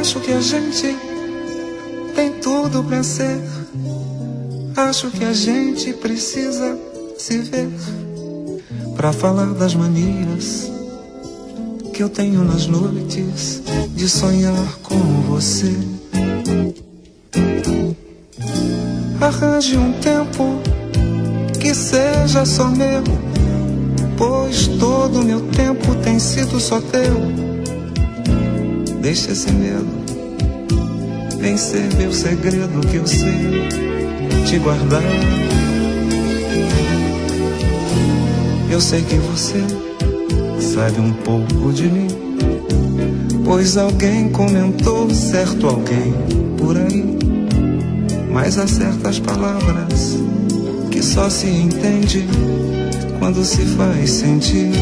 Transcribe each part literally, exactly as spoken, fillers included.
Acho que a gente tem tudo pra ser. Acho que a gente precisa se ver pra falar das manias que eu tenho nas noites de sonhar com você. Arranje um tempo que seja só meu, pois todo meu tempo tem sido só teu. Deixa esse medo vencer meu segredo, que eu sei te guardar. Eu sei que você sabe um pouco de mim, pois alguém comentou, certo alguém por aí. Mas há certas palavras que só se entende quando se faz sentir.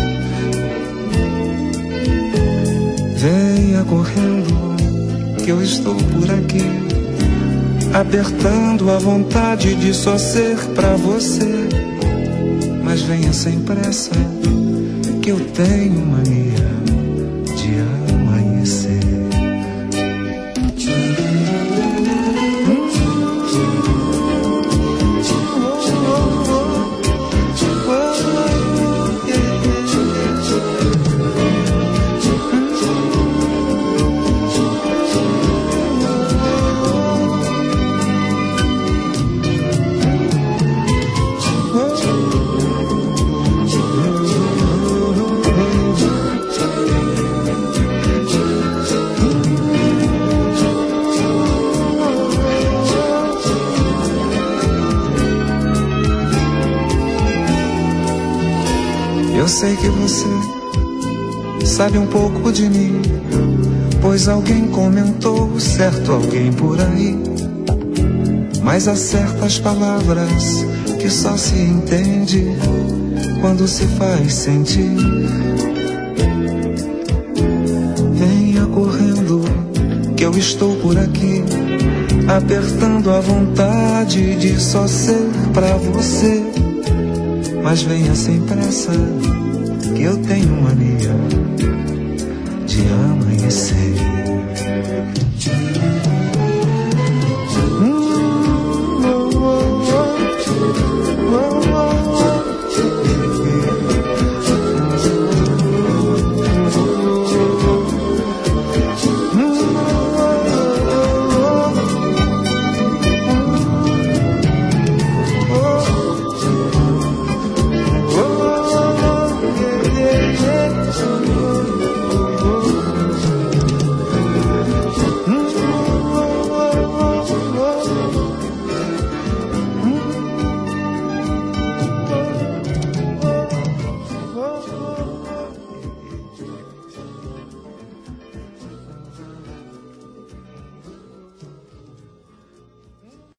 Venha correndo, que eu estou por aqui, apertando a vontade de só ser pra você. Mas venha sem pressa, que eu tenho mania de amanhecer. Eu sei que você sabe um pouco de mim, pois alguém comentou, certo alguém por aí. Mas há certas palavras que só se entende quando se faz sentir. Venha correndo, que eu estou por aqui, apertando a vontade de só ser pra você. Mas venha sem pressa, que eu tenho mania de amanhecer. Yeah, yeah.